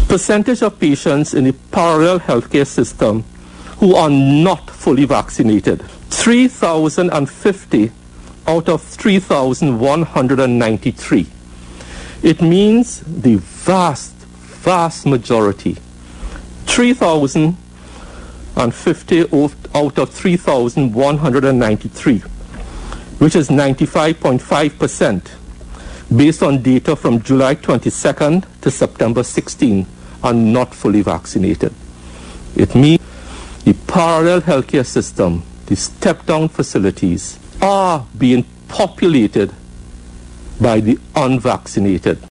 Percentage of patients in the parallel healthcare system who are not fully vaccinated. 3,050 out of 3,193. It means the vast majority, 3,050 out of 3,193, which is 95.5%, based on data from July 22nd to September 16, are not fully vaccinated. It means the parallel healthcare system, the step-down facilities, are being populated by the unvaccinated.